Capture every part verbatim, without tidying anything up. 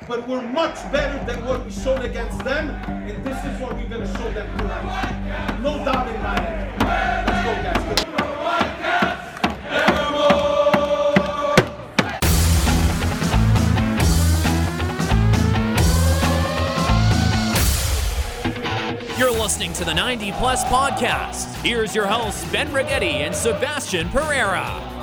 but we're much better than what we showed against them, and this is what we're going to show them tonight. No doubt in my head. Let's go, guys. You're listening to the ninety Plus Podcast. Here's your hosts, Ben Righetti and Sebastian Pereira.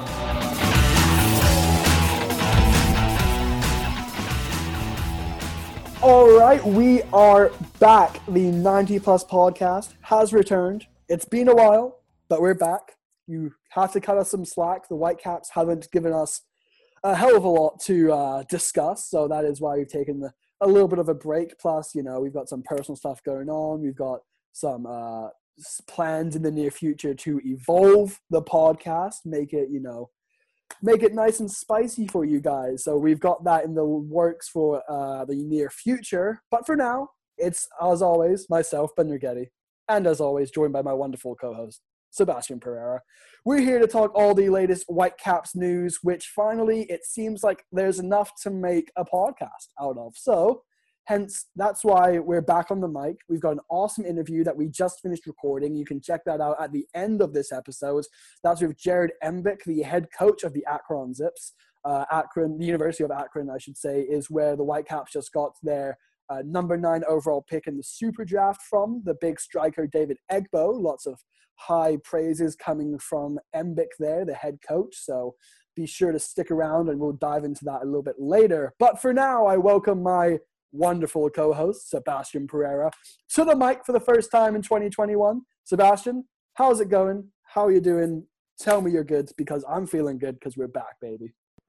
All right, we are back. The ninety Plus Podcast has returned. It's been a while, but we're back. You have to cut us some slack. The Whitecaps haven't given us a hell of a lot to uh, discuss, so that is why we've taken the a little bit of a break. Plus, you know, we've got some personal stuff going on. We've got some uh, plans in the near future to evolve the podcast, make it, you know, make it nice and spicy for you guys. So we've got that in the works for uh, the near future. But for now, it's, as always, myself, Ben Righetti, and as always, joined by my wonderful co-host, Sebastian Pereira. We're here to talk all the latest Whitecaps news, which finally it seems like there's enough to make a podcast out of. So, hence, that's why we're back on the mic. We've got an awesome interview that we just finished recording. You can check that out at the end of this episode. That's with Jared Embick, the head coach of the Akron Zips. Uh, Akron, the University of Akron, I should say, is where the Whitecaps just got their uh, number nine overall pick in the Super Draft from, the big striker David Egbo. Lots of high praises coming from Embick there, the head coach. So be sure to stick around and we'll dive into that a little bit later. But for now, I welcome my wonderful co-host, Sebastian Pereira, to the mic for the first time in twenty twenty-one. Sebastian, how's it going? How are you doing? Tell me you're good, because I'm feeling good because we're back, baby.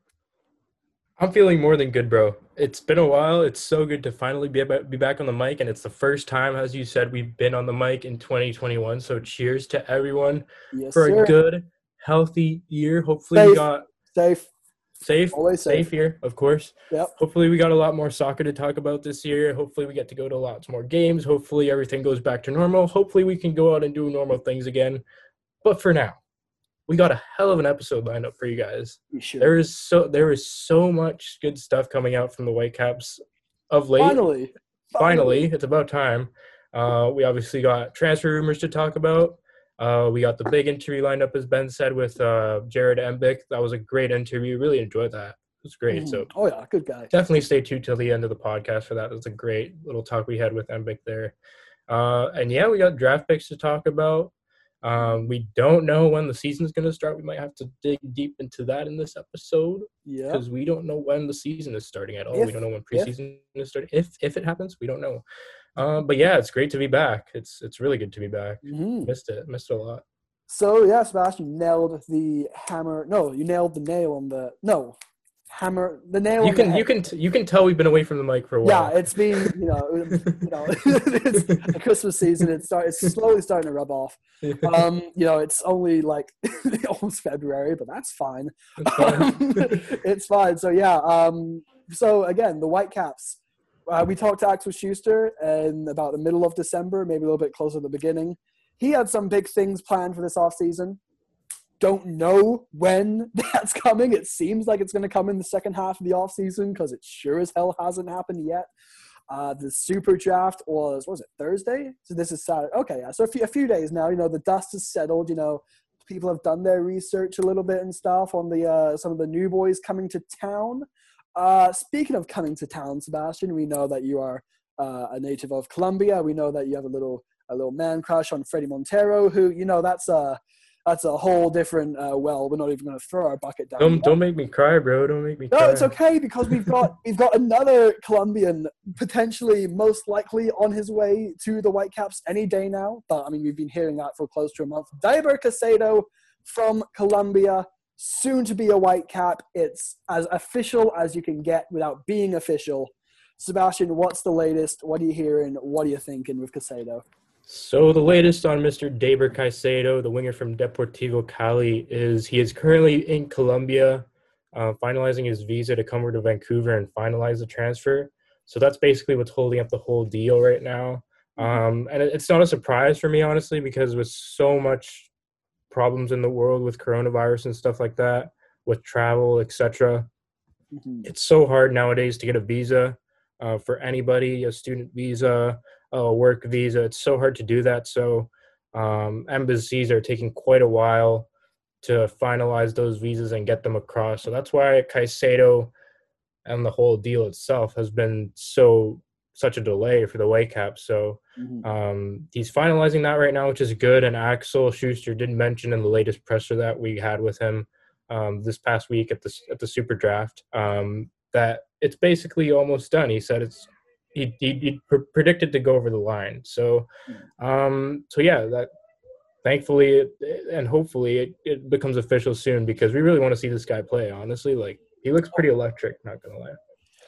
I'm feeling more than good, bro. It's been a while. It's so good to finally be be back on the mic, and it's the first time, as you said, we've been on the mic in twenty twenty-one. So cheers to everyone yes, for sir. a good, healthy year. Hopefully safe, we got safe, safe, always safe, safe year, of course. Yep. Hopefully we got a lot more soccer to talk about this year. Hopefully we get to go to lots more games. Hopefully everything goes back to normal. Hopefully we can go out and do normal things again. But for now, we got a hell of an episode lined up for you guys. We should. There is so there is so much good stuff coming out from the Whitecaps of late. Finally. Finally, it's about time. Uh, we obviously got transfer rumors to talk about. Uh, we got the big interview lined up, as Ben said, with uh, Jared Embick. That was a great interview. Really enjoyed that. It was great. Mm. So oh, yeah, good guy. Definitely stay tuned till the end of the podcast for that. It was a great little talk we had with Embick there. Uh, and, yeah, we got draft picks to talk about. Um, we don't know when the season's going to start. We might have to dig deep into that in this episode. Yeah. Because we don't know when the season is starting at all. If, we don't know when preseason if. is starting. If if it happens, we don't know. Um, but yeah, it's great to be back. It's it's really good to be back. Mm-hmm. Missed it. Missed it a lot. So yeah, Sebastian, you nailed the hammer. No, you nailed the nail on the no hammer. The nail. You on can the you can you can tell we've been away from the mic for a while. Yeah, it's been you know you know it's the Christmas season. It's start it's slowly starting to rub off. Um, you know, it's only like almost February, but that's fine. It's fine. Um, it's fine. So yeah. Um. So again, the Whitecaps. Uh, we talked to Axel Schuster in about the middle of December, maybe a little bit closer to the beginning. He had some big things planned for this offseason. Don't know when that's coming. It seems like it's going to come in the second half of the offseason because it sure as hell hasn't happened yet. Uh, the Super Draft was, what was it, Thursday? So this is Saturday. Okay, yeah. So a few, a few days now, you know, the dust has settled. You know, people have done their research a little bit and stuff on the uh, some of the new boys coming to town. Uh, speaking of coming to town, Sebastian, we know that you are uh, a native of Colombia. We know that you have a little a little man crush on Freddie Montero, who, you know, that's a that's a whole different. Uh, well, we're not even going to throw our bucket down. Don't don't make me cry, bro. Don't make me no, cry. No, it's okay because we've got we've got another Colombian potentially most likely on his way to the Whitecaps any day now. But I mean, we've been hearing that for close to a month. Deiber Caicedo from Colombia, soon to be a Whitecap. It's as official as you can get without being official. Sebastian, what's the latest? What are you hearing? What are you thinking with Caicedo? So the latest on Mister Deiber Caicedo, the winger from Deportivo Cali, is he is currently in Colombia, uh, finalizing his visa to come over to Vancouver and finalize the transfer. So that's basically what's holding up the whole deal right now. Um, and it, it's not a surprise for me, honestly, because with so much problems in the world with coronavirus and stuff like that, with travel, et cetera, Mm-hmm. it's so hard nowadays to get a visa. uh, for anybody, a student visa, a work visa. It's so hard to do that. So um, embassies are taking quite a while to finalize those visas and get them across. So that's why Caicedo and the whole deal itself has been so such a delay for the Whitecaps. So Mhm. um, he's finalizing that right now, which is good. And Axel Schuster did mention in the latest presser that we had with him um, this past week at the at the Super Draft um, that it's basically almost done. He said it's he, he, he pr- predicted to go over the line. So um, so yeah, that thankfully it, and hopefully it, it becomes official soon because we really want to see this guy play. Honestly, like he looks pretty electric. Not gonna lie.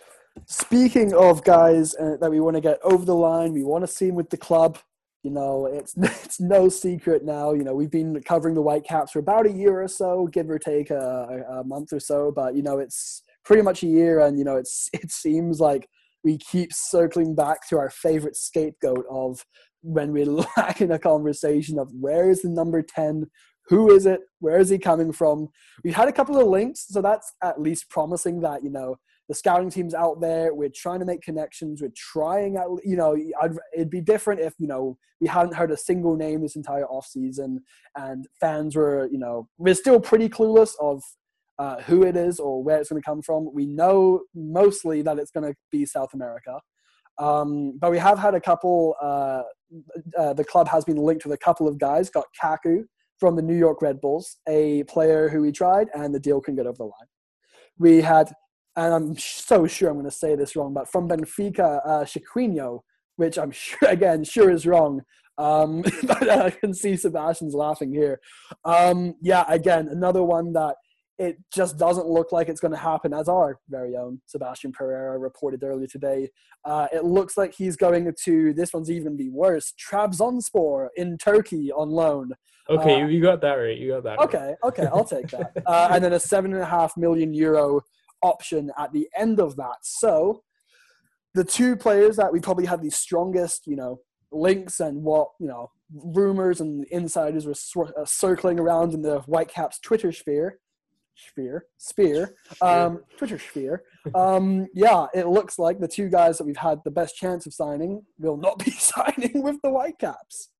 Speaking of guys uh, that we want to get over the line, we want to see him with the club. You know, it's it's no secret now. You know, we've been covering the Whitecaps for about a year or so, give or take a, a, a month or so. But you know, it's pretty much a year, and you know, it's it seems like we keep circling back to our favorite scapegoat of when we're lacking a conversation of where is the number ten, who is it, where is he coming from. We've had a couple of links, so that's at least promising that you know. The scouting team's out there. We're trying to make connections. We're trying out, you know, I'd, it'd be different if, you know, we hadn't heard a single name this entire offseason and fans were, you know, we're still pretty clueless of uh, who it is or where it's going to come from. We know mostly that it's going to be South America. Um, but we have had a couple, uh, uh, the club has been linked with a couple of guys, got Kaku from the New York Red Bulls, a player who we tried, and the deal can get over the line. We had and I'm so sure I'm going to say this wrong, but from Benfica, uh, Chiquinho, which I'm sure, again, sure is wrong. Um, but I can see Sebastian's laughing here. Um, yeah, again, another one that it just doesn't look like it's going to happen, as our very own Sebastian Pereira reported earlier today. Uh, it looks like he's going to, this one's even be worse, Trabzonspor in Turkey on loan. Okay, uh, you got that right. You got that okay, right. Okay, I'll take that. Uh, and then a seven and a half million euro option at the end of that. So the two players that we probably have the strongest, you know, links and what, you know, rumors and insiders were sw- uh, circling around in the Whitecaps Twitter sphere, sphere, sphere, um, Twitter sphere. Um, yeah, it looks like the two guys that we've had the best chance of signing will not be signing with the Whitecaps.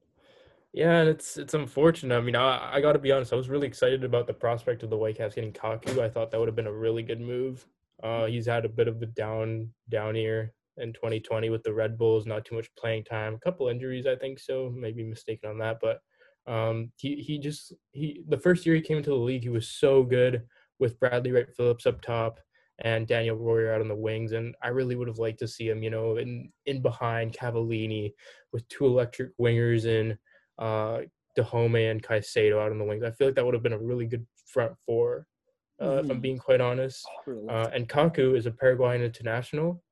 Yeah, and it's it's unfortunate. I mean, I, I got to be honest. I was really excited about the prospect of the Whitecaps getting Kaku. I thought that would have been a really good move. Uh, he's had a bit of a down down year in twenty twenty with the Red Bulls. Not too much playing time. A couple injuries, I think so. Maybe mistaken on that, but um, he he just he the first year he came into the league, he was so good with Bradley Wright Phillips up top and Daniel Royer out on the wings. And I really would have liked to see him, you know, in in behind Cavallini with two electric wingers and. Uh, Dahome and Caicedo out on the wings. I feel like that would have been a really good front four, uh, mm-hmm. if I'm being quite honest. Uh, and Kaku is a Paraguayan international.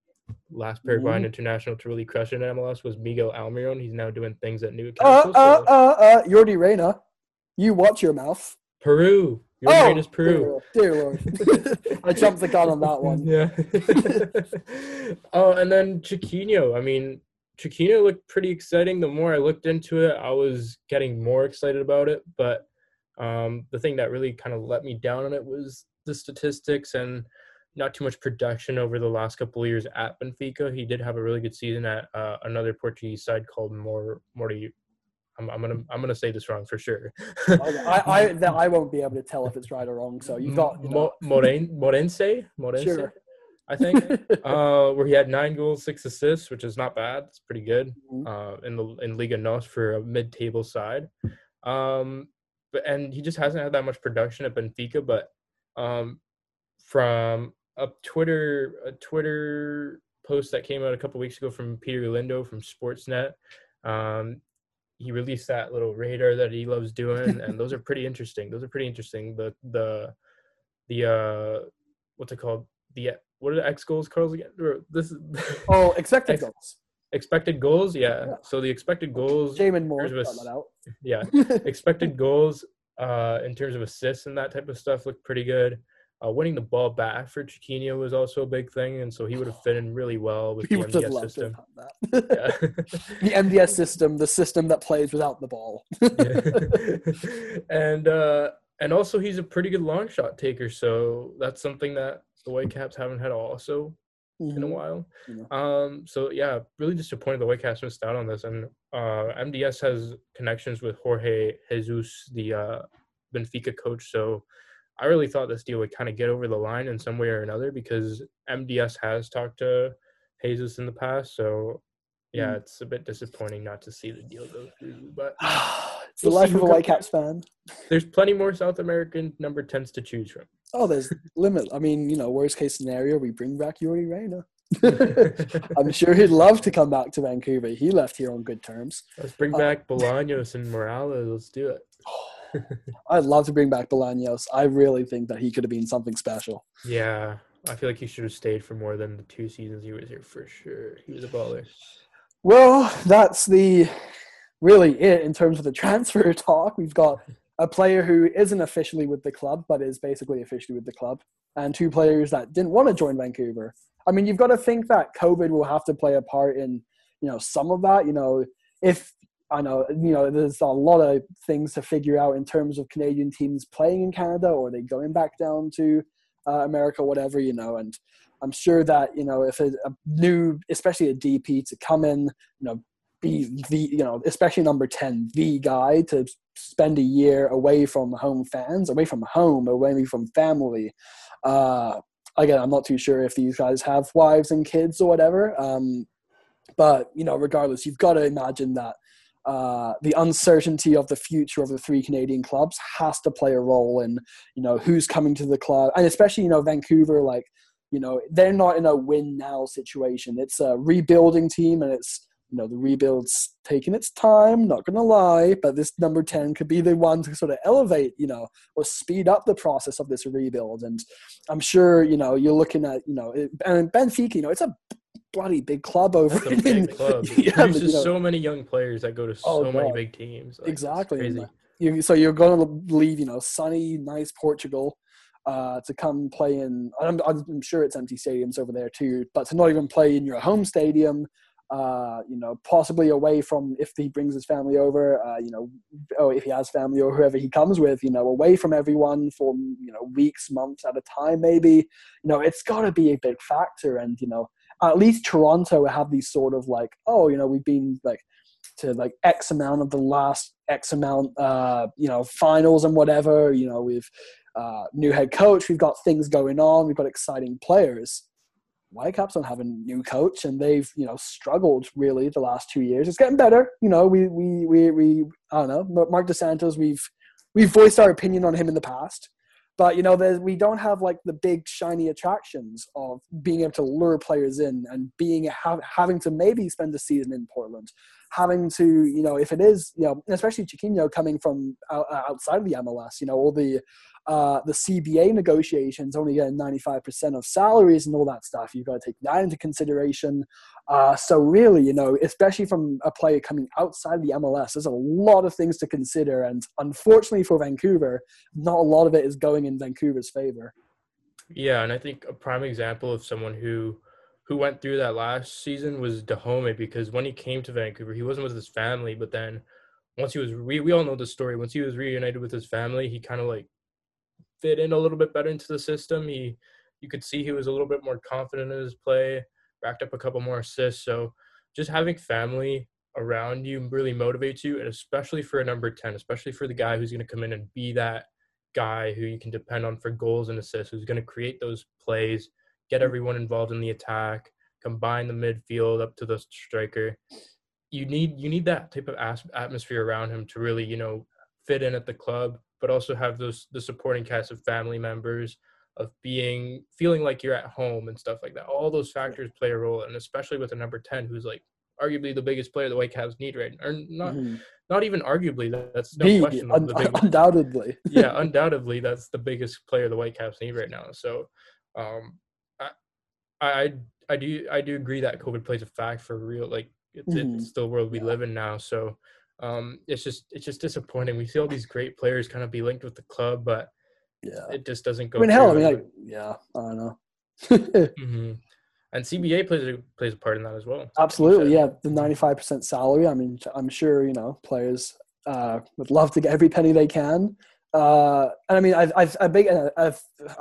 Last Paraguayan mm-hmm. international to really crush in M L S was Miguel Almiron. He's now doing things at Newcastle. Uh, uh, so. uh, uh, Jordi Reyna. You watch your mouth. Peru. Jordi oh, Reyna's Peru. Dear Lord. Dear Lord. I jumped the gun on that one. Yeah. Oh, and then Chiquinho. I mean, Chiquinho looked pretty exciting. The more I looked into it, I was getting more excited about it. But um, the thing that really kind of let me down on it was the statistics and not too much production over the last couple of years at Benfica. He did have a really good season at uh, another Portuguese side called Mor Morty. I'm, I'm gonna I'm gonna say this wrong for sure. I I, that I won't be able to tell if it's right or wrong. So you got you know. Moren Morense Morense. Sure. I think, uh, where he had nine goals, six assists, which is not bad. It's pretty good uh, in the in Liga N O S for a mid-table side. Um, but and he just hasn't had that much production at Benfica. But um, from a Twitter a Twitter post that came out a couple weeks ago from Peter Lindo from Sportsnet, um, he released that little radar that he loves doing, and those are pretty interesting. Those are pretty interesting. The the the uh, what's it called? The what are the X goals, Carlos? Again? This is oh, expected X, goals. Expected goals, yeah. yeah. So the expected goals. Jamin Moore, a, that out. Yeah, expected goals uh, in terms of assists and that type of stuff looked pretty good. Uh, winning the ball back for Chiquinho was also a big thing, and so he would have fit in really well with he the M D S system. That. Yeah. The M D S system, the system that plays without the ball. and uh, and also he's a pretty good long shot taker, so that's something that the Whitecaps haven't had also mm-hmm. in a while. Mm-hmm. Um, so yeah, really disappointed the Whitecaps missed out on this. And uh, M D S has connections with Jorge Jesus, the uh, Benfica coach. So I really thought this deal would kind of get over the line in some way or another, because M D S has talked to Jesus in the past. So yeah, mm. it's a bit disappointing not to see the deal go through. But it's we'll the life of a Whitecaps fan. There's plenty more South American number tens to choose from. Oh, there's limit. I mean, you know, worst case scenario, we bring back Yuri Reina. I'm sure he'd love to come back to Vancouver. He left here on good terms. Let's bring back uh, Bolaños and Morales. Let's do it. I'd love to bring back Bolaños. I really think that he could have been something special. Yeah, I feel like he should have stayed for more than the two seasons he was here for sure. He was a baller. Well, that's the really it in terms of the transfer talk. We've got a player who isn't officially with the club, but is basically officially with the club, and two players that didn't want to join Vancouver. I mean, you've got to think that COVID will have to play a part in, you know, some of that. You know, if I know, you know, there's a lot of things to figure out in terms of Canadian teams playing in Canada, or are they going back down to uh, America, whatever, you know, and I'm sure that, you know, if a, a new, especially a D P to come in, you know, be the, you know, especially number ten, the guy to spend a year away from home fans, away from home, away from family. Uh, again, I'm not too sure if these guys have wives and kids or whatever. Um, but, you know, regardless, you've got to imagine that uh, the uncertainty of the future of the three Canadian clubs has to play a role in, you know, who's coming to the club. And especially, you know, Vancouver, like, you know, they're not in a win now situation. It's a rebuilding team, and it's, you know, the rebuild's taking its time, not going to lie, but this number ten could be the one to sort of elevate, you know, or speed up the process of this rebuild. And I'm sure, you know, you're looking at, you know, and Benfica, you know, it's a bloody big club over That's a big club. It yeah, produces you know, so many young players that go to oh, so many God. big teams. Like, exactly. Crazy. You, so you're going to leave, you know, sunny, nice Portugal, Uh, to come play in, I'm, I'm sure it's empty stadiums over there too, but to not even play in your home stadium, uh, you know, possibly away from, if he brings his family over, uh, you know, or if he has family or whoever he comes with, you know, away from everyone for, you know, weeks, months at a time, maybe, you know, it's got to be a big factor. And, you know, at least Toronto have these sort of like, oh, you know, we've been like to like X amount of the last X amount, uh, you know, finals and whatever, you know, we've, Uh, new head coach, we've got things going on, we've got exciting players. Whitecaps don't have a new coach, and they've, you know, struggled really the last two years. It's getting better, you know. We we we we I don't know, Mark DeSantos. We've we've voiced our opinion on him in the past, but you know, there's, we don't have like the big shiny attractions of being able to lure players in and being have, having to maybe spend the season in Portland, having to, you know, if it is, you know, especially Chiquinho coming from out, outside of the M L S, you know, all the uh, the C B A negotiations, only getting ninety-five percent of salaries and all that stuff. You've got to take that into consideration. Uh, so really, you know, especially from a player coming outside of the M L S, there's a lot of things to consider. And unfortunately for Vancouver, not a lot of it is going in Vancouver's favor. Yeah, and I think a prime example of someone who who went through that last season was Dahomey, because when he came to Vancouver, he wasn't with his family, but then once he was re- we all know the story. Once he was reunited with his family, he kind of like fit in a little bit better into the system. He you could see he was a little bit more confident in his play, racked up a couple more assists. So just having family around you really motivates you, and especially for a number ten, especially for the guy who's going to come in and be that guy who you can depend on for goals and assists, who's going to create those plays, get everyone involved in the attack, combine the midfield up to the striker. You need you need that type of as- atmosphere around him to really, you know, fit in at the club, but also have those the supporting cast of family members, of being feeling like you're at home and stuff like that. All those factors play a role, and especially with a number ten who's like arguably the biggest player the Whitecaps need right now. Or not mm-hmm. not even arguably, that's no the, question. Un- the big, undoubtedly. yeah, undoubtedly that's the biggest player the Whitecaps need right now. So um I I I do I do agree that COVID plays a fact for real. Like it's, mm-hmm. it's the world we yeah. live in now. So um it's just it's just disappointing. We see all these great players kind of be linked with the club, but yeah, it just doesn't go. I mean, hell, I mean, like, yeah, I don't know. mm-hmm. And C B A plays a, plays a part in that as well. Absolutely, yeah. The ninety-five percent salary. I mean, I'm sure, you know, players uh, would love to get every penny they can. Uh, and I mean, I've, I've, I've, big, I've, I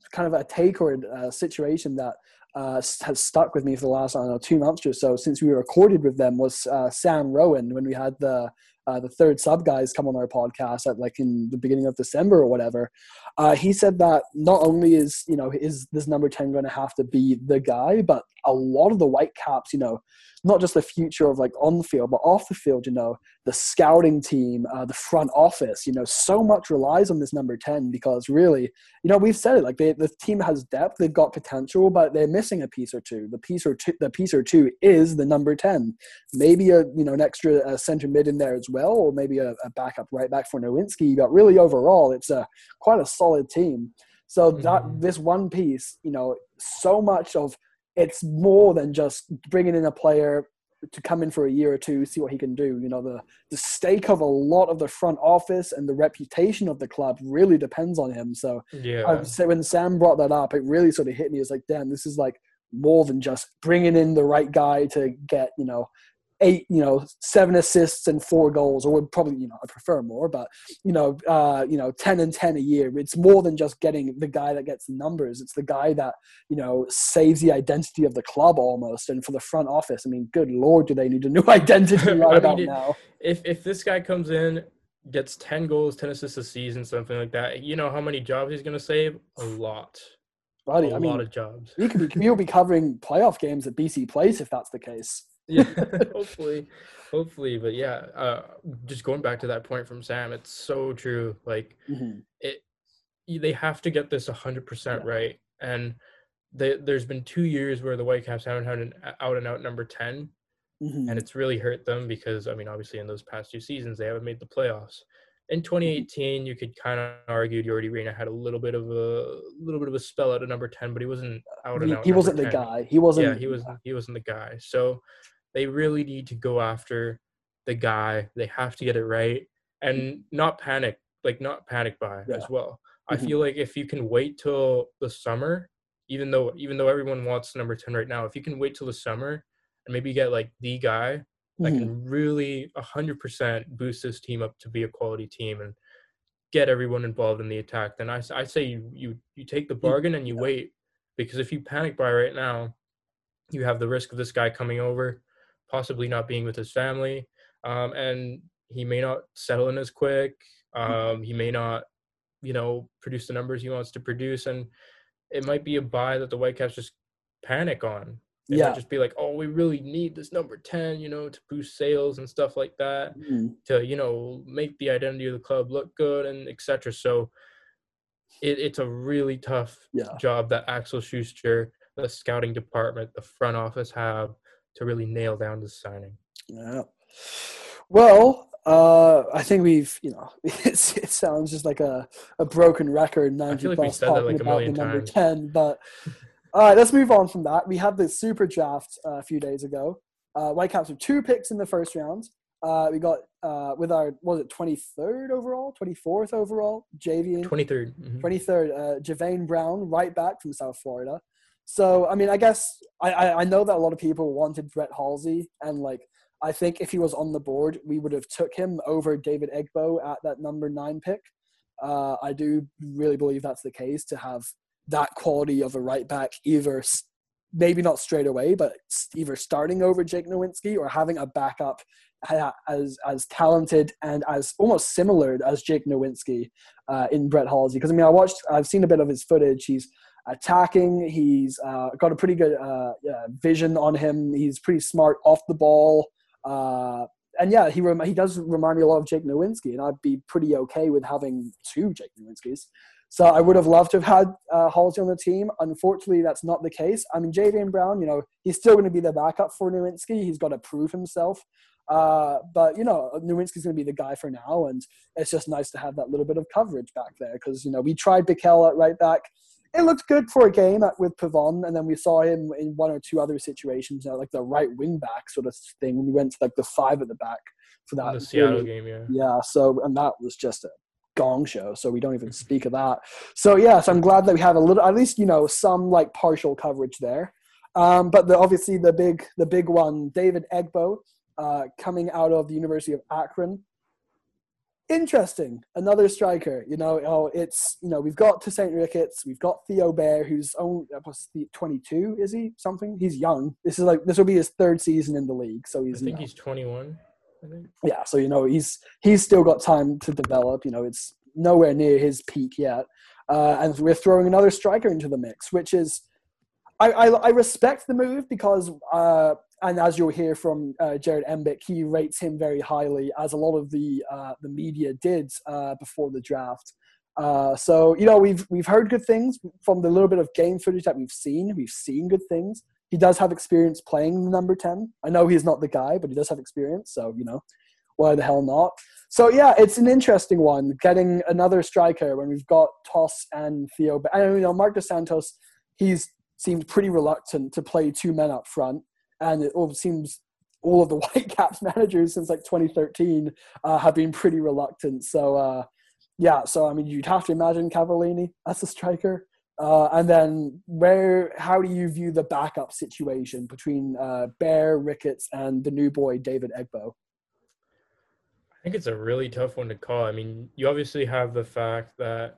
kind of a take or a situation that uh, has stuck with me for the last, I don't know, two months or so since we recorded with them was uh, Sam Rowan when we had the uh, the third sub guys come on our podcast at like in the beginning of December or whatever. Uh, he said that not only is, you know, is this number ten going to have to be the guy, but a lot of the Whitecaps, you know, not just the future of like on the field, but off the field, you know, the scouting team, uh, the front office, you know, so much relies on this number ten because really, you know, we've said it, like they, the team has depth, they've got potential, but they're missing a piece or two. The piece or two, the piece or two is the number ten. Maybe a, you know, an extra uh, center mid in there as well, or maybe a, a backup right back for Nowinski. But really overall, it's a quite a solid team. So that Mm-hmm. this one piece, you know, so much of it's more than just bringing in a player to come in for a year or two, see what he can do. You know, the, the stake of a lot of the front office and the reputation of the club really depends on him. So Yeah. I would say when Sam brought that up, it really sort of hit me. It's like, damn, this is like more than just bringing in the right guy to get, you know, eight, you know, seven assists and four goals, or would probably, you know, I prefer more, but, you know, uh, you know, ten and ten a year. It's more than just getting the guy that gets the numbers. It's the guy that, you know, saves the identity of the club almost. And for the front office, I mean, good Lord, do they need a new identity right I mean, about it- now? If if this guy comes in, gets ten goals, ten assists a season, something like that, you know how many jobs he's going to save? A lot. Buddy, a I lot mean, of jobs. we could be, we'll be covering playoff games at B C Place if that's the case. Yeah, hopefully, hopefully. But yeah, uh, just going back to that point from Sam, it's so true. Like Mhm. it, they have to get this one hundred percent Yeah. right. And they, there's been two years where the Whitecaps haven't had an out and out number ten, Mhm. and it's really hurt them because, I mean, obviously in those past two seasons, they haven't made the playoffs. In twenty eighteen, you could kind of argue Jordi Reyna had a little bit of a little bit of a spell out at number ten, but he wasn't out and He, out. he wasn't number the ten. guy. He wasn't. Yeah, he was he wasn't the guy. So they really need to go after the guy. They have to get it right and not panic, like not panic buy Yeah. as well. I Mhm. feel like if you can wait till the summer, even though even though everyone wants number ten right now, if you can wait till the summer and maybe get like the guy that Mhm. can really one hundred percent boost this team up to be a quality team and get everyone involved in the attack, then I, I say you, you you take the bargain and you yeah. wait, because if you panic buy right now, you have the risk of this guy coming over, possibly not being with his family, um, and he may not settle in as quick. Um, he may not, you know, produce the numbers he wants to produce, and it might be a buy that the Whitecaps just panic on. They Yeah. might just be like, oh, we really need this number ten, you know, to boost sales and stuff like that, Mhm. to, you know, make the identity of the club look good and et cetera. So it, it's a really tough Yeah. job that Axel Schuster, the scouting department, the front office have to really nail down the signing. Yeah. Well, uh, I think we've, you know, it's, it sounds just like a, a broken record, ninety feel like we plus said that talking like a about the million number times. ten. But all right, let's move on from that. We had the super draft uh, a few days ago. Uh, Whitecaps with two picks in the first round. Uh, we got uh, with our, what was it, twenty-third overall, twenty-fourth overall, J V. twenty-third. Mhm. twenty-third, uh, Javane Brown, right back from South Florida. So, I mean, I guess I, I, I know that a lot of people wanted Brett Halsey, and like I think if he was on the board, we would have took him over David Egbo at that number nine pick. Uh, I do really believe that's the case, to have that quality of a right back, either s- maybe not straight away, but s- either starting over Jake Nowinski or having a backup ha- as as talented and as almost similar as Jake Nowinski uh, in Brett Halsey. Because I mean, I watched, I've seen a bit of his footage. He's attacking. He's uh, got a pretty good uh, yeah, vision on him. He's pretty smart off the ball. Uh, and yeah, he rem- he does remind me a lot of Jake Nowinski, and I'd be pretty okay with having two Jake Nowinskis. So I would have loved to have had uh, Halsey on the team. Unfortunately, that's not the case. I mean, Javian Brown, you know, he's still going to be the backup for Nowinski. He's got to prove himself. Uh, but, you know, Nowinski's going to be the guy for now, and it's just nice to have that little bit of coverage back there because, you know, we tried Bikel at right back. It looked good for a game at, with Pavon, and then we saw him in one or two other situations, you know, like the right wing back sort of thing. When we went to like the five at the back for that. In the Seattle really, game, yeah. Yeah, so, and that was just a gong show, so we don't even speak of that. So, yeah, so I'm glad that we have a little, at least, you know, some like partial coverage there. Um, but the, obviously the big, the big one, David Egbo, uh, coming out of the University of Akron. interesting. Another striker. You know, oh, it's you know we've got Toussaint Ricketts, we've got Theo Bair, who's only twenty-two. Is he something? He's young. This is like this will be his third season in the league, so he's. I think you know, he's twenty-one. I think. Yeah, so you know he's he's still got time to develop. You know, it's nowhere near his peak yet, uh, and we're throwing another striker into the mix, which is. I, I, I respect the move because, uh, and as you'll hear from uh, Jared Embick, he rates him very highly, as a lot of the uh, the media did uh, before the draft. Uh, so you know we've we've heard good things from the little bit of game footage that we've seen. We've seen good things. He does have experience playing the number ten. I know he's not the guy, but he does have experience. So you know, why the hell not? So yeah, it's an interesting one. Getting another striker when we've got Toss and Theo. I know you know Marc Dos Santos. He's seemed pretty reluctant to play two men up front. And it all seems all of the Whitecaps managers since like twenty thirteen uh, have been pretty reluctant. So, uh, yeah, so I mean, you'd have to imagine Cavallini as a striker. Uh, and then where, how do you view the backup situation between uh, Bair, Ricketts, and the new boy, David Egbo? I think it's a really tough one to call. I mean, you obviously have the fact that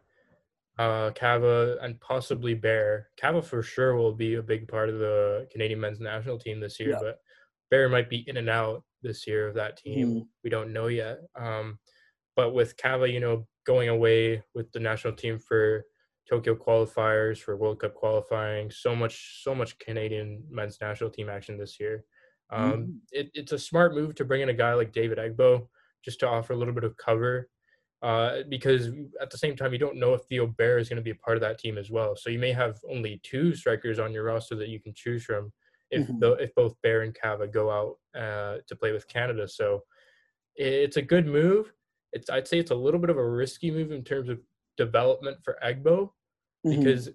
Uh, Cava and possibly Bair. Cava for sure will be a big part of the Canadian men's national team this year, yeah. But Bair might be in and out this year of that team. Mm. We don't know yet. Um, but with Cava, you know, going away with the national team for Tokyo qualifiers, for World Cup qualifying, so much, so much Canadian men's national team action this year. Um, mm. it, it's a smart move to bring in a guy like David Egbo just to offer a little bit of cover. Uh, because at the same time, you don't know if Theo Bair is going to be a part of that team as well. So you may have only two strikers on your roster that you can choose from if mm-hmm. the, if both Bair and Cava go out uh, to play with Canada. So it's a good move. It's I'd say it's a little bit of a risky move in terms of development for Egbo mm-hmm. because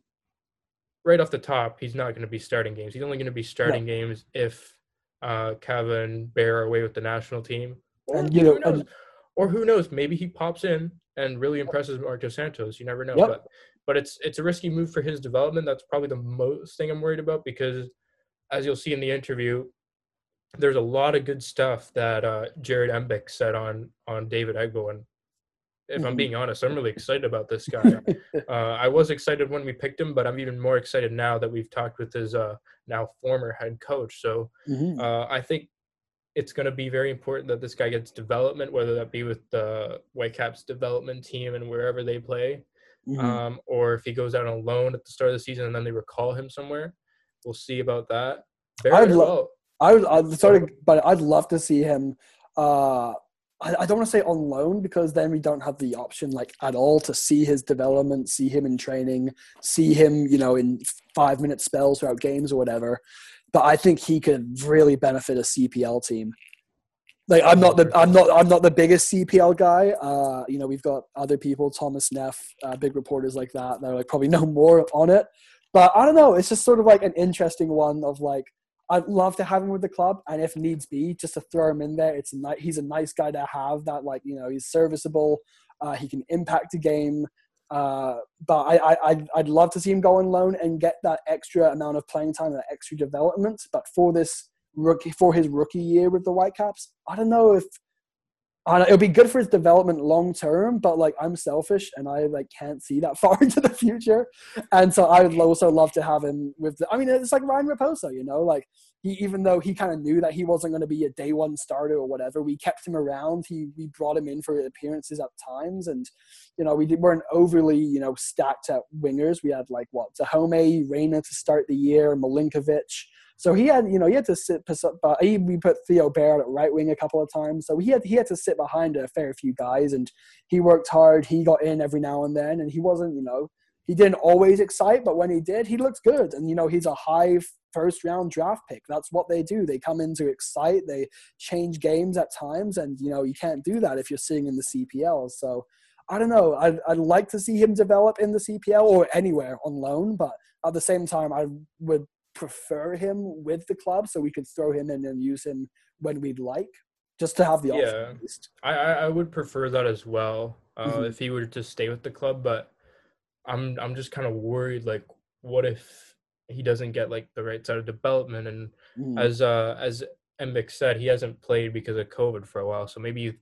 right off the top, he's not going to be starting games. He's only going to be starting no. games if uh, Cava and Bair are away with the national team. Or, and, you know, and, Or who knows? Maybe he pops in and really impresses Marc Dos Santos. You never know. Yep. But but it's it's a risky move for his development. That's probably the most thing I'm worried about because, as you'll see in the interview, there's a lot of good stuff that uh, Jared Embick said on on David Egbo. And if mm-hmm. I'm being honest, I'm really excited about this guy. uh, I was excited when we picked him, but I'm even more excited now that we've talked with his uh, now former head coach. So mm-hmm. uh, I think it's going to be very important that this guy gets development, whether that be with the Whitecaps development team and wherever they play, mm-hmm. um, or if he goes out on loan at the start of the season and then they recall him somewhere. We'll see about that. Very I'd well. love, I would, I'm sorry, but I'd love to see him. Uh, I, I don't want to say on loan because then we don't have the option like at all to see his development, see him in training, see him, you know, in five minute spells throughout games or whatever. But I think he could really benefit a C P L team. Like I'm not the I'm not I'm not the biggest C P L guy. Uh, you know, we've got other people, Thomas Neff, uh, big reporters like that, that are like probably know more on it. But I don't know. It's just sort of like an interesting one of like I'd love to have him with the club, and if needs be, just to throw him in there. It's a ni- he's a nice guy to have. That like you know he's serviceable. Uh, he can impact a game. Uh, but I, I, I'd, I'd love to see him go on loan and get that extra amount of playing time, that extra development. But for this rookie, for his rookie year with the Whitecaps, I don't know if I don't know, it'll be good for his development long term. But like I'm selfish and I like can't see that far into the future, and so I would also love to have him with. The, I mean, it's like Ryan Raposo, you know, like he even though he kind of knew that he wasn't going to be a day one starter or whatever, we kept him around. He we brought him in for appearances at times, and you know we did, weren't overly you know stacked at wingers. We had like what Zahome, Reyna to start the year, Milinkovic. So he had, you know, he had to sit. Uh, he, we put Theo Bair at right wing a couple of times, so he had he had to sit behind a fair few guys, and he worked hard. He got in every now and then, and he wasn't, you know, he didn't always excite, but when he did, he looked good. And you know, he's a high first round draft pick. That's what they do. They come in to excite. They change games at times, and you know, you can't do that if you're sitting in the C P L. So I don't know. I'd, I'd like to see him develop in the C P L or anywhere on loan, but at the same time, I would prefer him with the club so we could throw him in and use him when we'd like, just to have the option. Yeah, at least. I, I would prefer that as well uh, mm-hmm. if he were to stay with the club, but I'm I'm just kind of worried, like, what if he doesn't get, like, the right side of development? And mm-hmm. as uh, as Embick said, he hasn't played because of COVID for a while, so maybe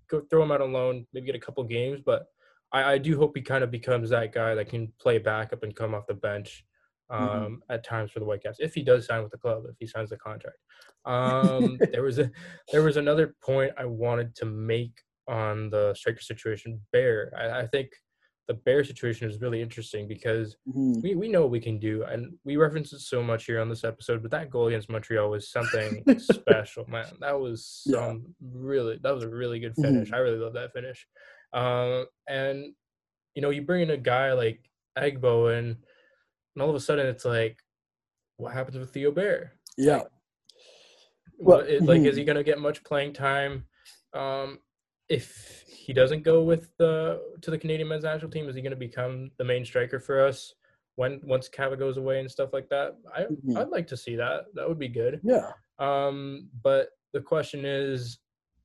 go throw him out on loan, maybe get a couple games, but I, I do hope he kind of becomes that guy that can play backup and come off the bench um, mm-hmm. at times for the Whitecaps, if he does sign with the club, if he signs the contract. Um, there was a there was another point I wanted to make on the striker situation. Bear, I, I think the Bear situation is really interesting because mm-hmm. we, we know what we can do, and we reference it so much here on this episode, but that goal against Montreal was something special, man. That was some yeah. really that was a really good finish. Mm-hmm. I really love that finish. Um, and you know, you bring in a guy like Egbo, and, and all of a sudden it's like, what happens with Theo Bear? Yeah. Like, well, it, like, is he going to get much playing time? Um, if he doesn't go with the to the Canadian men's national team, is he going to become the main striker for us when once Cava goes away and stuff like that? I mm-hmm. I'd like to see that. That would be good. Yeah. Um, but the question is,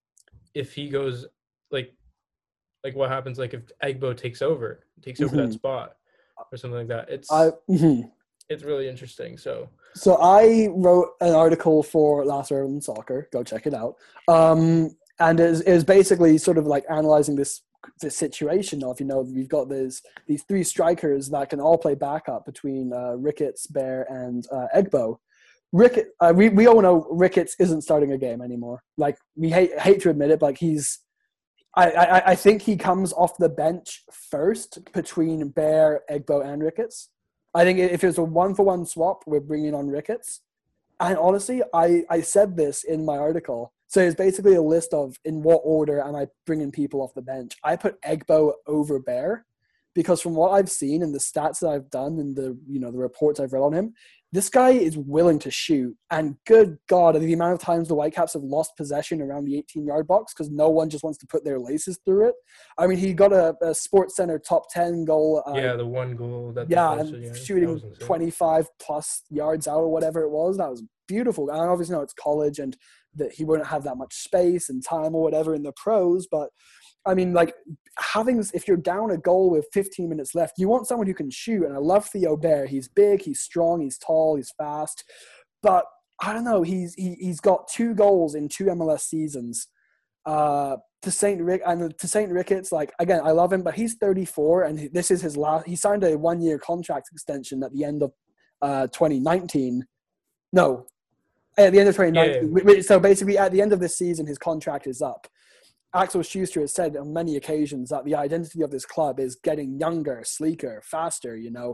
if he goes, like, like what happens, like if Egbo takes over, takes over mm-hmm. that spot or something like that. It's I, mm-hmm. it's really interesting. So. So I wrote an article for Last Word on Soccer. Go check it out. Um, and it is, it is basically sort of like analyzing this this situation of, you know, we've got this, these three strikers that can all play backup between uh, Ricketts, Bear, and uh, Egbo. Rickett, uh, we, we all know Ricketts isn't starting a game anymore. Like, we hate hate to admit it, but like he's I, I, I think he comes off the bench first between Bear, Egbo, and Ricketts. I think if it's a one-for-one swap, we're bringing on Ricketts. And honestly, I, I said this in my article. So it's basically a list of in what order am I bringing people off the bench. I put Egbo over Bear because from what I've seen and the stats that I've done and the, you know, the reports I've read on him, this guy is willing to shoot. And good God, the amount of times the Whitecaps have lost possession around the eighteen-yard box because no one just wants to put their laces through it. I mean, he got a, a Sports Center top ten goal. Uh, yeah, the one goal. That yeah, and yeah, shooting twenty-five plus yards out or whatever it was. That was beautiful. And obviously, no, it's college and that he wouldn't have that much space and time or whatever in the pros. But, I mean, like, having, if you're down a goal with fifteen minutes left, you want someone who can shoot. And I love Theo Bear. He's big, he's strong, he's tall, he's fast. But I don't know, he's he, he's got two goals in two M L S seasons. Uh, to Saint Rick and to Saint Ricketts, like, again, I love him, but he's thirty-four, and this is his last. He signed a one-year contract extension at the end of uh, twenty nineteen. No, at the end of twenty nineteen. Yeah, yeah. So basically, at the end of this season, his contract is up. Axel Schuster has said on many occasions that the identity of this club is getting younger, sleeker, faster, you know.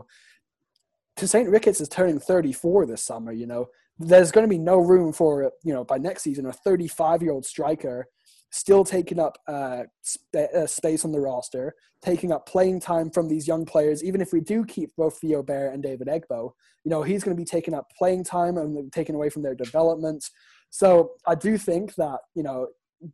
To Saint Ricketts is turning thirty-four this summer, you know. There's going to be no room for, you know, by next season, a thirty-five-year-old striker still taking up uh, sp- uh, space on the roster, taking up playing time from these young players. Even if we do keep both Theo Bear and David Egbo, you know, he's going to be taking up playing time and taken away from their development. So I do think that, you know,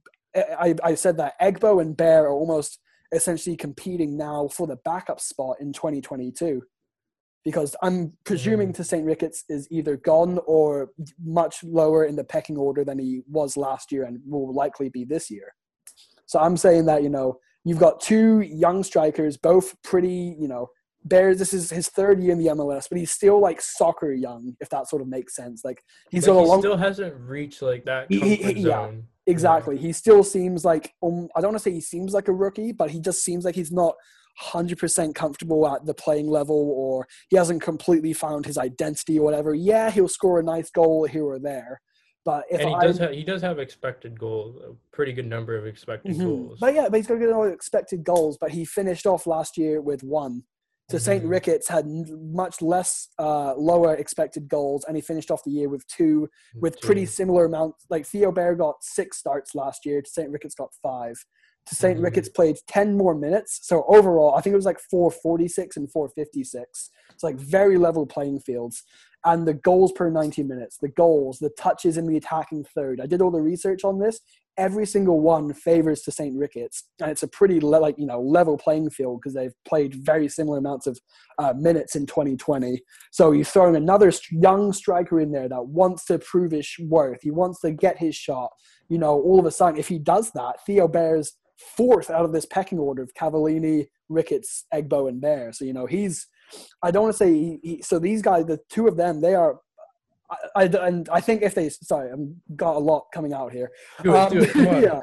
I, I said that Egbo and Bear are almost essentially competing now for the backup spot in twenty twenty-two. Because I'm presuming mm. to Saint Ricketts is either gone or much lower in the pecking order than he was last year and will likely be this year. So I'm saying that, you know, you've got two young strikers, both pretty, you know, Bears, this is his third year in the M L S, but he's still like soccer young, if that sort of makes sense. Like he's but got he a long... still hasn't reached like that comfort he, he, zone. Yeah, exactly. Yeah. He still seems like, um, I don't want to say he seems like a rookie, but he just seems like he's not one hundred percent comfortable at the playing level, or he hasn't completely found his identity or whatever. Yeah, he'll score a nice goal here or there. But if and he I, does have he does have expected goals, a pretty good number of expected mm-hmm. goals. But yeah, but he's got good number of expected goals. But he finished off last year with one. So mm-hmm. Saint Ricketts had much less uh, lower expected goals, and he finished off the year with two, with two. pretty similar amounts. Like Theo Bear got six starts last year, to Saint Ricketts got five. To Saint Mm-hmm. Ricketts played ten more minutes. So overall, I think it was like four forty-six and four fifty-six. It's like very level playing fields. And the goals per ninety minutes, the goals, the touches in the attacking third. I did all the research on this. Every single one favors to Saint Ricketts. And it's a pretty le- like, you know, level playing field because they've played very similar amounts of uh, minutes in twenty twenty. So you throw in another young striker in there that wants to prove his worth. He wants to get his shot. You know, all of a sudden, if he does that, Theo Bear's fourth out of this pecking order of Cavallini, Ricketts, Egbo, and Bear. So, you know, he's, I don't want to say, he, he, so these guys, the two of them, they are, I, I, and I think if they, sorry, I've got a lot coming out here. Do it, um, do it, come on. Yeah.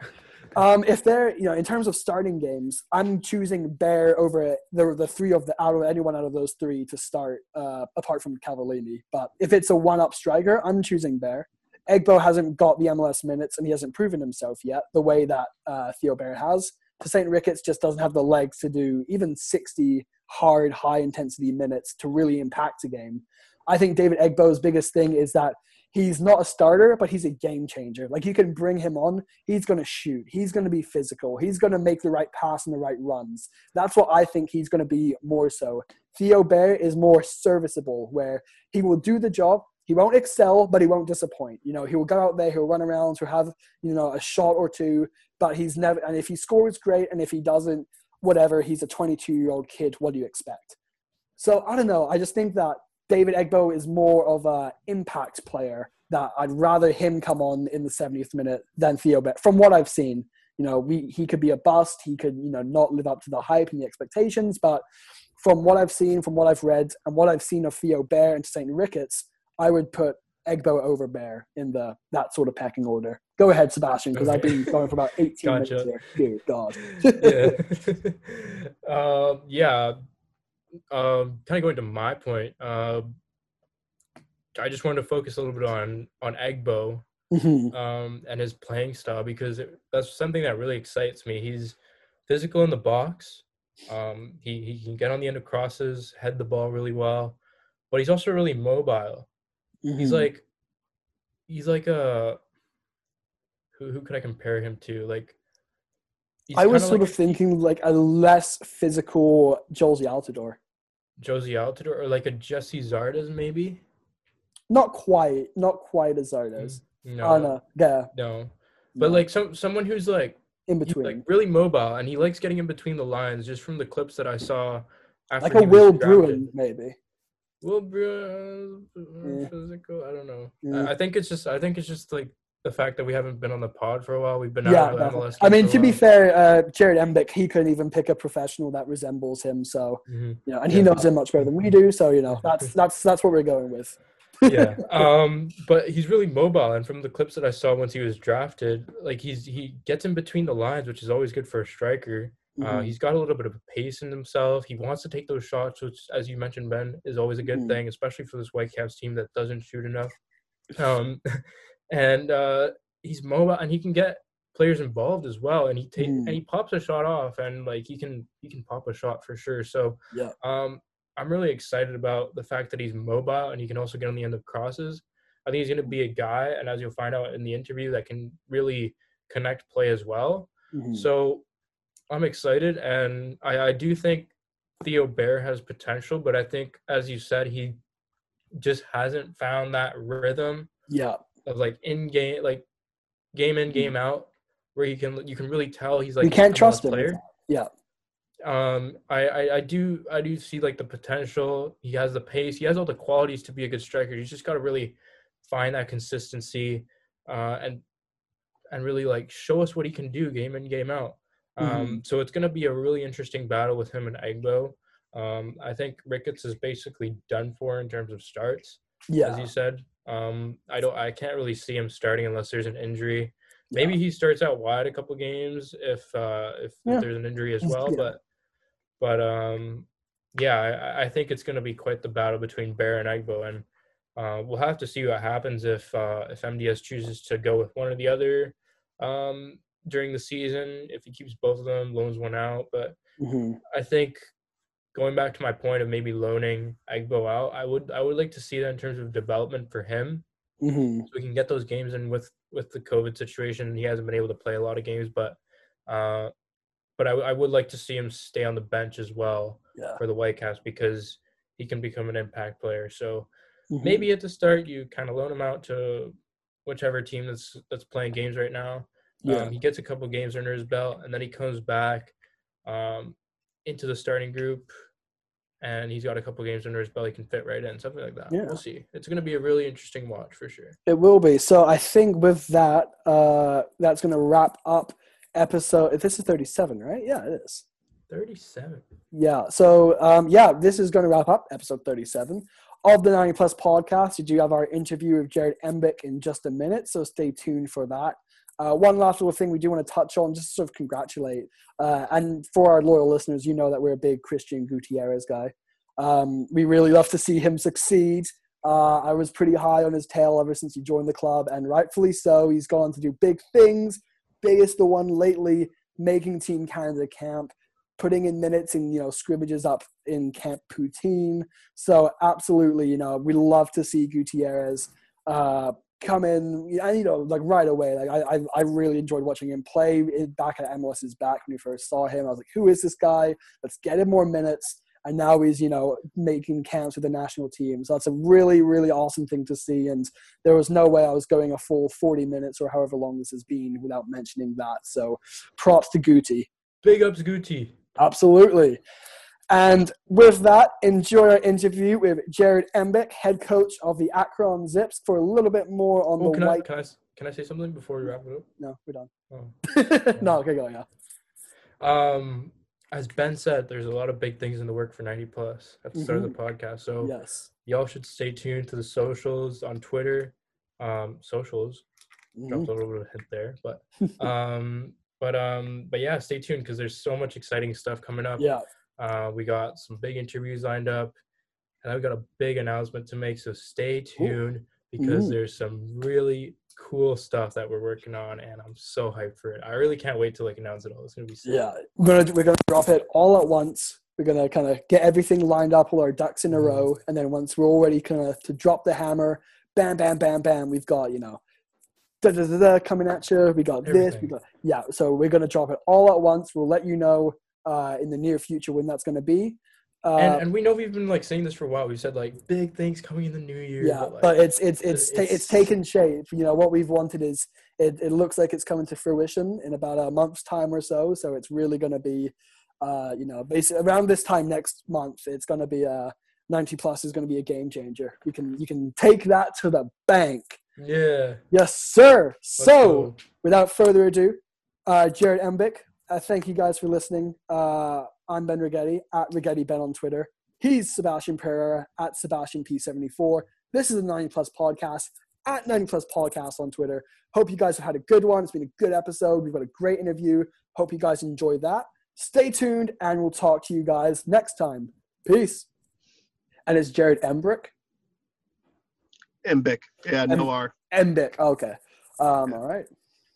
Um, if they're, you know, in terms of starting games, I'm choosing Bear over the the three of the out of anyone out of those three to start, uh, apart from Cavallini. But if it's a one-up striker, I'm choosing Bear. Egbo hasn't got the M L S minutes and he hasn't proven himself yet the way that uh, Theo Bear has. So Saint Ricketts just doesn't have the legs to do even sixty hard, high-intensity minutes to really impact a game. I think David Egbo's biggest thing is that he's not a starter, but he's a game changer. Like, you can bring him on, he's going to shoot. He's going to be physical. He's going to make the right pass and the right runs. That's what I think he's going to be more so. Theo Bear is more serviceable, where he will do the job. He won't excel, but he won't disappoint. You know, he will go out there, he'll run around, he'll have, you know, a shot or two, but he's never, and if he scores, great, and if he doesn't, whatever, he's a twenty-two-year-old kid. What do you expect? So, I don't know. I just think that David Egbo is more of an impact player, that I'd rather him come on in the seventieth minute than Theo Bear. From what I've seen, you know, we he could be a bust. He could, you know, not live up to the hype and the expectations. But from what I've seen, from what I've read, and what I've seen of Theo Bear and Saint Ricketts, I would put Egbo over Bear in the that sort of pecking order. Go ahead, Sebastian, because I've been going for about eighteen Gotcha. minutes here. Dear God. yeah. um, yeah. Um, kind of going to my point, uh, I just wanted to focus a little bit on on Egbo Mm-hmm. um, and his playing style, because it, that's something that really excites me. He's physical in the box. Um, he, he can get on the end of crosses, head the ball really well, but he's also really mobile. Mm-hmm. He's like he's like a who who could I compare him to? Like he's I was kinda sort like of thinking like a less physical Josie Altidore. Josie Altidore, or like a Jesse Zardes maybe. Not quite, not quite as Zardes. No, Oh, no, yeah, no, but no. like some someone who's like in he's between. like really mobile, and he likes getting in between the lines. Just from the clips that I saw after Like he a was Will drafted. Bruin, maybe. Will Bruin, Yeah. physical. I don't know. Yeah. I, I think it's just I think it's just like the fact that we haven't been on the pod for a while. We've been out Yeah, of the M L definitely. S. I mean, for to a be while. fair, uh, Jared Embick, he couldn't even pick a professional that resembles him. So, Mhm. you know, and he Yeah. knows him much better than we do. So, you know, that's that's that's what we're going with. yeah. Um, but he's really mobile, and from the clips that I saw once he was drafted, like he's he gets in between the lines, which is always good for a striker. Uh, Mhm. he's got a little bit of a pace in himself. He wants to take those shots, which, as you mentioned, Ben, is always a good Mhm. thing, especially for this Whitecaps team that doesn't shoot enough. Um, and uh, he's mobile, and he can get players involved as well. And he take Mhm. and he pops a shot off, and like he can he can pop a shot for sure. So Yeah. um, I'm really excited about the fact that he's mobile and he can also get on the end of crosses. I think he's going to be a guy, and as you'll find out in the interview, that can really connect play as well. Mhm. So I'm excited, and I, I do think Theo Bear has potential, but I think, as you said, he just hasn't found that rhythm Yeah. of like in game, like game in, game out, where you can you can really tell he's like We an can't M L S trust him. player. Yeah. Um, I, I I do I do see like the potential. He has the pace. He has all the qualities to be a good striker. He's just got to really find that consistency, uh, and and really like show us what he can do game in, game out. Um, Mhm. so it's going to be a really interesting battle with him and Egbo. Um, I think Ricketts is basically done for in terms of starts, as Yeah. you said. Um, I don't, I can't really see him starting unless there's an injury. Maybe Yeah. he starts out wide a couple games if uh, if, Yeah. if there's an injury as well. Yeah. But but um, yeah, I, I think it's going to be quite the battle between Bear and Egbo, and uh, we'll have to see what happens if uh, if M D S chooses to go with one or the other. Um, during the season, if he keeps both of them, loans one out. But Mhm. I think going back to my point of maybe loaning Egbo out, I would I would like to see that in terms of development for him, Mhm. so we can get those games in with with the COVID situation. He hasn't been able to play a lot of games, but uh, but I, I would like to see him stay on the bench as well Yeah. for the Whitecaps, because he can become an impact player. So Mhm. maybe at the start you kind of loan him out to whichever team that's that's playing games right now. Yeah. Um, he gets a couple games under his belt, and then he comes back um, into the starting group, and he's got a couple games under his belt. He can fit right in, something like that. Yeah. We'll see. It's going to be a really interesting watch for sure. It will be. So I think with that, uh, that's going to wrap up episode. This is thirty-seven, right? Yeah, it is. thirty-seven. Yeah. So, um, yeah, this is going to wrap up episode thirty-seven of the ninety Plus podcast. We do have our interview with Jared Embick in just a minute, so stay tuned for that. Uh, one last little thing we do want to touch on, just to sort of congratulate. Uh, and for our loyal listeners, you know that we're a big Christian Gutierrez guy. Um, we really love to see him succeed. Uh, I was pretty high on his tail ever since he joined the club, and rightfully so. He's gone to do big things. Biggest the one lately, making Team Canada camp, putting in minutes in, you know, scrimmages up in Camp Poutine. So absolutely, you know, we love to see Gutierrez uh, come in, and, you know, like right away. Like I, I, I really enjoyed watching him play back at MLS's back when we first saw him. I was like, who is this guy? Let's get him more minutes. And now he's, you know, making camps with the national team. So that's a really, really awesome thing to see. And there was no way I was going a full forty minutes or however long this has been without mentioning that. So props to Guti. Big ups, Guti. Absolutely. And with that, enjoy our interview with Jared Embick, head coach of the Akron Zips, for a little bit more on Oh, the can, white. I, can, I, can I say something before we wrap it up? No, we're done. Oh. No, okay, go, yeah. Um, as Ben said, there's a lot of big things in the work for ninety plus at the start Mhm. of the podcast. So Yes. y'all should stay tuned to the socials on Twitter. Um, socials. Dropped a Mhm. little bit of hint there, but um, but um, but yeah, stay tuned because there's so much exciting stuff coming up. Yeah. Uh, we got some big interviews lined up, and I've got a big announcement to make. So stay tuned because Mm. there's some really cool stuff that we're working on, and I'm so hyped for it. I really can't wait to like announce it all. It's gonna be sick. Yeah. We're gonna we're gonna drop it all at once. We're gonna kind of get everything lined up, all our ducks in a Mhm. row, and then once we're all ready, kind of to drop the hammer, bam, bam, bam, bam. We've got, you know, da da da da coming at you. We got this. We Everything. got yeah. So we're gonna drop it all at once. We'll let you know uh, in the near future when that's gonna be. Uh, And and we know we've been like saying this for a while. We've said like big things coming in the new year. yeah, but, like, but it's it's it's ta- it's- it's taken shape. You know what we've wanted is it. It looks like it's coming to fruition in about a month's time or so. So it's really going to be, uh, you know, basically around this time next month. It's going to be a ninety plus is going to be a game changer. You can you can take that to the bank. yeah. Yes, sir. Let's So go. without further ado, uh, Jared Embick. Uh, thank you guys for listening. Uh, I'm Ben Rigetti at Rigetti Ben on Twitter. He's Sebastian Pereira at Sebastian P seventy-four. This is the ninety plus podcast at ninety plus podcast on Twitter. Hope you guys have had a good one. It's been a good episode. We've got a great interview. Hope you guys enjoyed that. Stay tuned and we'll talk to you guys next time. Peace. And it's Jared Embrick. Embick. Yeah, Em- no R. Embick. Okay. Um, all right.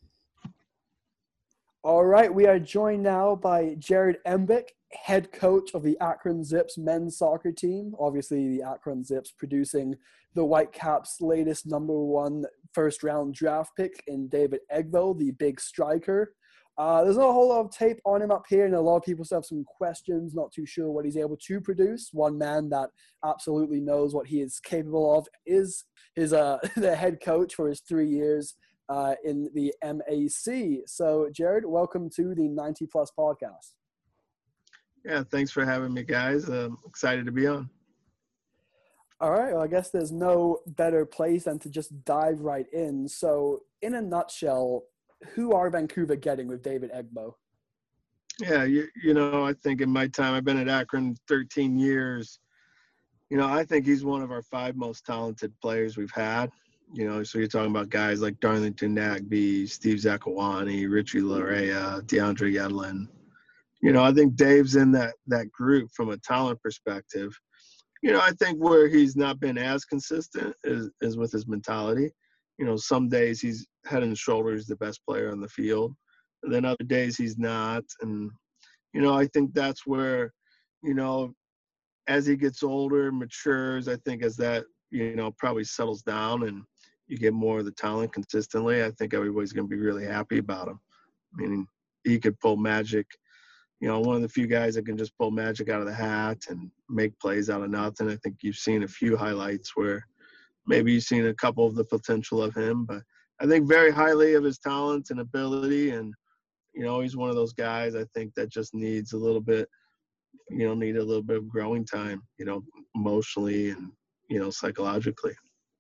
All right. We are joined now by Jared Embick, head coach of the Akron Zips men's soccer team. Obviously, the Akron Zips producing the Whitecaps' latest number one first round draft pick in David Egbo, the big striker. Uh, there's not a whole lot of tape on him up here, and a lot of people still have some questions, not too sure what he's able to produce. One man that absolutely knows what he is capable of is his uh, the head coach for his three years uh, in the M A C. So, Jared, welcome to the ninety plus podcast. Yeah, thanks for having me, guys. I'm excited to be on. All right. Well, I guess there's no better place than to just dive right in. So, in a nutshell, who are Vancouver getting with David Egbo? Yeah, you, you know, I think in my time, I've been at Akron thirteen years. You know, I think he's one of our five most talented players we've had. You know, so you're talking about guys like Darlington Nagbe, Steve Zakawani, Richie Larea, DeAndre Yedlin. You know, I think Dave's in that that group from a talent perspective. You know, I think where he's not been as consistent is, is with his mentality. You know, some days he's head and shoulders the best player on the field, and then other days he's not. And, you know, I think that's where, you know, as he gets older, matures, I think as that, you know, probably settles down and you get more of the talent consistently, I think everybody's going to be really happy about him. I mean, he could pull magic. You know, one of the few guys that can just pull magic out of the hat and make plays out of nothing. I think you've seen a few highlights where maybe you've seen a couple of the potential of him, but I think very highly of his talent and ability. And, you know, he's one of those guys I think that just needs a little bit, you know, need a little bit of growing time, you know, emotionally and, you know, psychologically.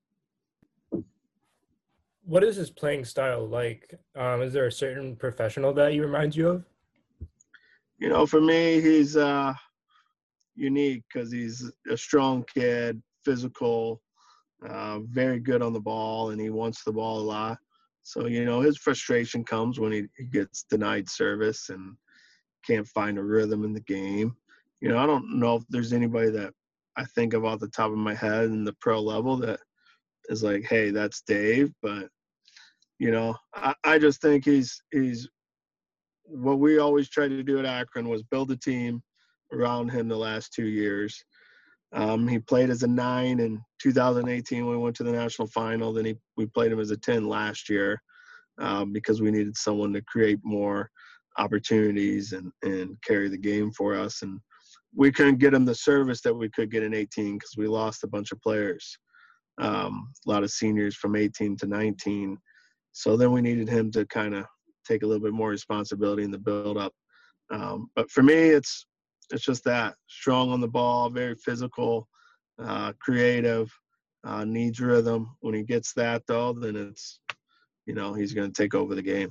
What is his playing style like? Um, is there a certain professional that he reminds you of? You know, for me, he's uh, unique because he's a strong kid, physical, uh, very good on the ball, and he wants the ball a lot. So, you know, his frustration comes when he, he gets denied service and can't find a rhythm in the game. You know, I don't know if there's anybody that I think of off the top of my head in the pro level that is like, hey, that's Dave. But, you know, I, I just think he's he's what we always tried to do at Akron was build a team around him the last two years. Um, he played as a nine in two thousand eighteen when we went to the national final. Then he, we played him as a ten last year um, because we needed someone to create more opportunities and, and carry the game for us. And we couldn't get him the service that we could get in eighteen because we lost a bunch of players, um, a lot of seniors from eighteen to nineteen. So then we needed him to kind of take a little bit more responsibility in the build-up. Um, but for me, it's it's just that strong on the ball, very physical, uh, creative, uh, needs rhythm. When he gets that, though, then it's, you know, he's going to take over the game.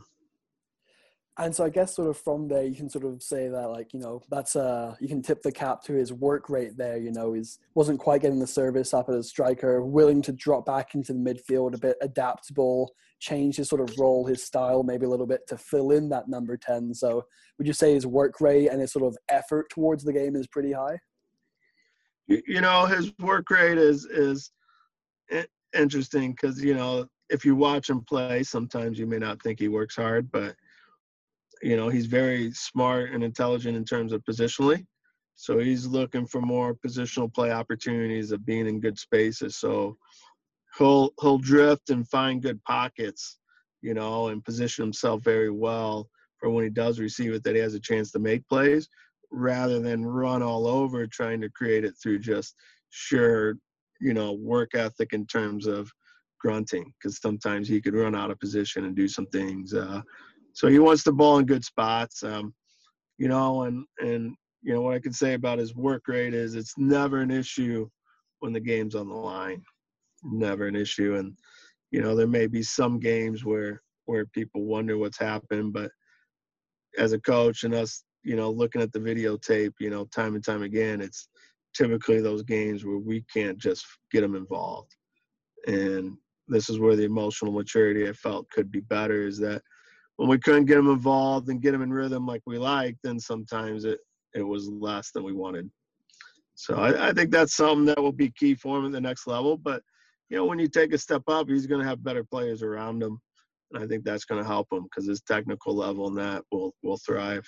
And so I guess sort of from there, you can sort of say that, like, you know, that's uh you can tip the cap to his work rate there. You know, he's wasn't quite getting the service up as a striker, willing to drop back into the midfield, a bit adaptable, change his sort of role, his style maybe a little bit to fill in that number ten. So would you say his work rate and his sort of effort towards the game is pretty high? You, you know, his work rate is is interesting because, you know, if you watch him play, sometimes you may not think he works hard, but you know, he's very smart and intelligent in terms of positionally. So he's looking for more positional play opportunities of being in good spaces. So he'll he'll drift and find good pockets, you know, and position himself very well for when he does receive it, that he has a chance to make plays rather than run all over trying to create it through just sheer, you know, work ethic in terms of grunting, because sometimes he could run out of position and do some things. Uh, So he wants the ball in good spots, um, you know, and, and, you know, what I can say about his work rate is it's never an issue when the game's on the line, never an issue. And, you know, there may be some games where, where people wonder what's happened, but as a coach and us, you know, looking at the videotape, you know, time and time again, it's typically those games where we can't just get them involved. And this is where the emotional maturity I felt could be better, is that when we couldn't get them involved and get them in rhythm like we like, then sometimes it, it was less than we wanted. So I, I think that's something that will be key for him at the next level. But, you know, when you take a step up, he's going to have better players around him. And I think that's going to help him because his technical level in that will, will thrive.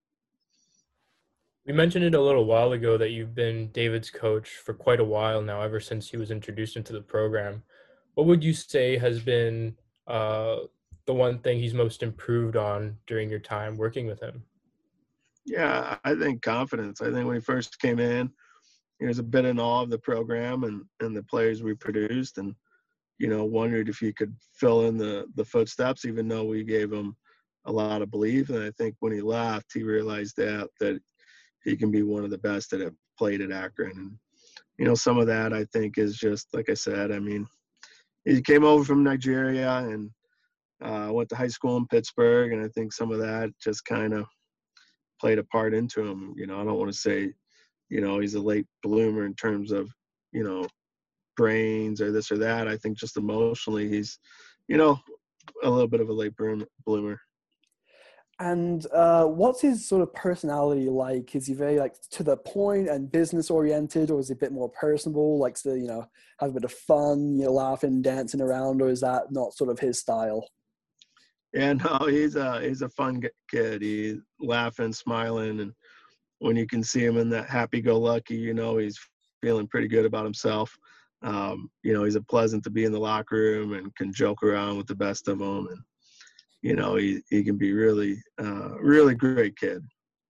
We mentioned it a little while ago that you've been David's coach for quite a while now, ever since he was introduced into the program. What would you say has been uh, – the one thing he's most improved on during your time working with him? Yeah, I think confidence. I think when he first came in, he was a bit in awe of the program and, and the players we produced, and, you know, wondered if he could fill in the, the footsteps, even though we gave him a lot of belief. And I think when he left, he realized that, that he can be one of the best that have played at Akron. And, you know, some of that I think is just, like I said, I mean, he came over from Nigeria and, I uh, went to high school in Pittsburgh, and I think some of that just kind of played a part into him. You know, I don't want to say, you know, he's a late bloomer in terms of, you know, brains or this or that. I think just emotionally he's, you know, a little bit of a late bloomer. And uh, what's his sort of personality like? Is he very, like, to the point and business-oriented, or is he a bit more personable, likes to, you know, have a bit of fun, you know, laughing, dancing around, or is that not sort of his style? Yeah, no, he's a he's a fun kid. He's laughing, smiling, and when you can see him in that happy-go-lucky, you know, he's feeling pretty good about himself. Um, you know, he's a pleasant to be in the locker room and can joke around with the best of them, and you know, he he can be really, uh, really great kid.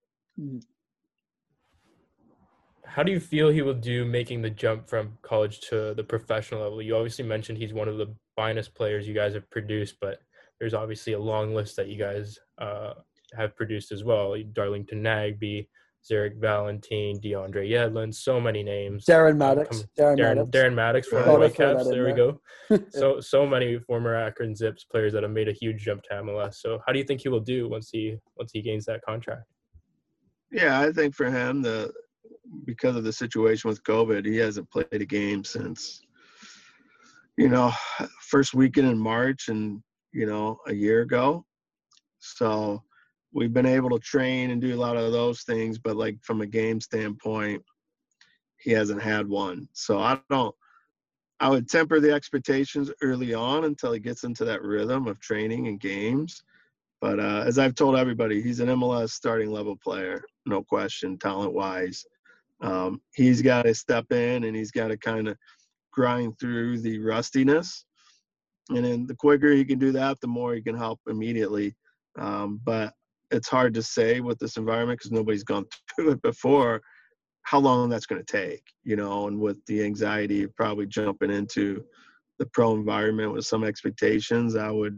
How do you feel he will do making the jump from college to the professional level? You obviously mentioned he's one of the finest players you guys have produced, but there's obviously a long list that you guys uh, have produced as well. Darlington Nagbe, Zarek Valentine, DeAndre Yedlin, so many names. Darren Maddox. Um, Darren, Darren, Maddox. Darren Maddox from Right. the Oh, Whitecaps. there There we there. go. so so many former Akron Zips players that have made a huge jump to M L S. So how do you think he will do once he once he gains that contract? Yeah, I think for him, the because of the situation with COVID, he hasn't played a game since, you know, first weekend in March, and you know, a year ago. So we've been able to train and do a lot of those things, but like from a game standpoint, he hasn't had one. So I don't, I would temper the expectations early on until he gets into that rhythm of training and games. But uh, as I've told everybody, he's an M L S starting level player, no question, talent-wise. Um, he's got to step in and he's got to kind of grind through the rustiness. And then the quicker he can do that, the more he can help immediately. Um, but it's hard to say with this environment because nobody's gone through it before, how long that's going to take, you know, and with the anxiety of probably jumping into the pro environment with some expectations, I would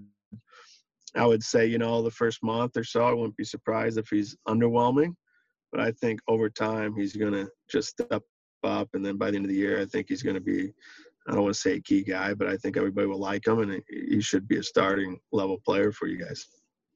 I would say, you know, the first month or so, I wouldn't be surprised if he's underwhelming. But I think over time, he's going to just step up. And then by the end of the year, I think he's going to be, I don't want to say a key guy, but I think everybody will like him. And he should be a starting level player for you guys.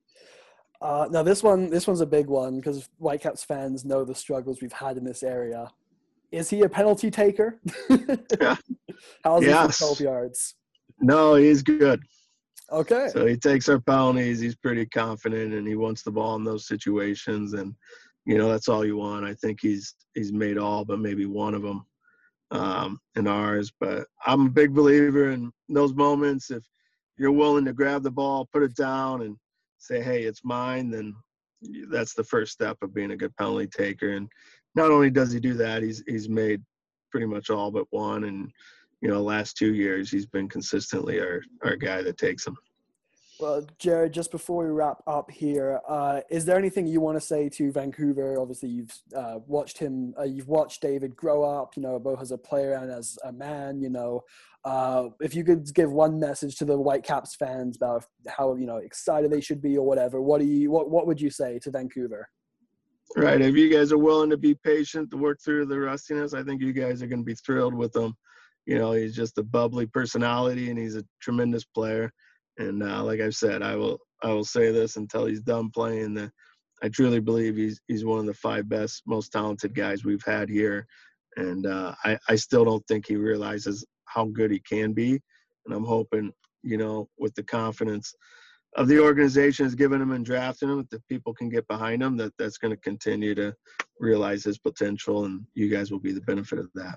Uh, now, this one, this one's a big one because Whitecaps fans know the struggles we've had in this area. Is he a penalty taker? Yeah. How's Yes. he for twelve yards? No, he's good. Okay. So he takes our penalties. He's pretty confident, and he wants the ball in those situations. And, you know, that's all you want. I think he's he's made all but maybe one of them um, in ours. But I'm a big believer in those moments. If you're willing to grab the ball, put it down, and say, hey, it's mine, then that's the first step of being a good penalty taker. And not only does he do that, he's he's made pretty much all but one. And, you know, last two years, he's been consistently our, our guy that takes them. Well, Jared, just before we wrap up here, uh, is there anything you want to say to Vancouver? Obviously, you've uh, watched him, uh, you've watched David grow up, you know, both as a player and as a man, you know. Uh, if you could give one message to the Whitecaps fans about how, you know, excited they should be or whatever, what do you, what, what would you say to Vancouver? Right. If you guys are willing to be patient to work through the rustiness, I think you guys are going to be thrilled with him. You know, he's just a bubbly personality and he's a tremendous player. And uh, like I've said, I will I will say this until he's done playing. That I truly believe he's he's one of the five best, most talented guys we've had here. And uh, I, I still don't think he realizes how good he can be. And I'm hoping, you know, with the confidence of the organization has given him and drafting him, that people can get behind him, that that's going to continue to realize his potential. And you guys will be the benefit of that.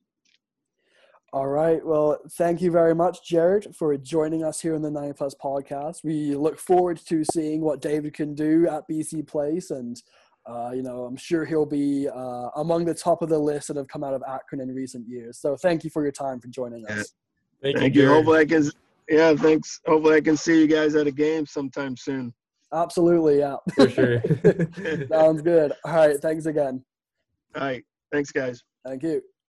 All right. Well, thank you very much, Jared, for joining us here in the ninety Plus podcast. We look forward to seeing what David can do at B C Place. And, uh, you know, I'm sure he'll be uh, among the top of the list that have come out of Akron in recent years. So thank you for your time for joining us. Yeah. Thank, Thank you. you. Jared. Hopefully I can, yeah, thanks. Hopefully I can see you guys at a game sometime soon. Absolutely. Yeah. For sure. Sounds good. All right. Thanks again. All right. Thanks, guys. Thank you.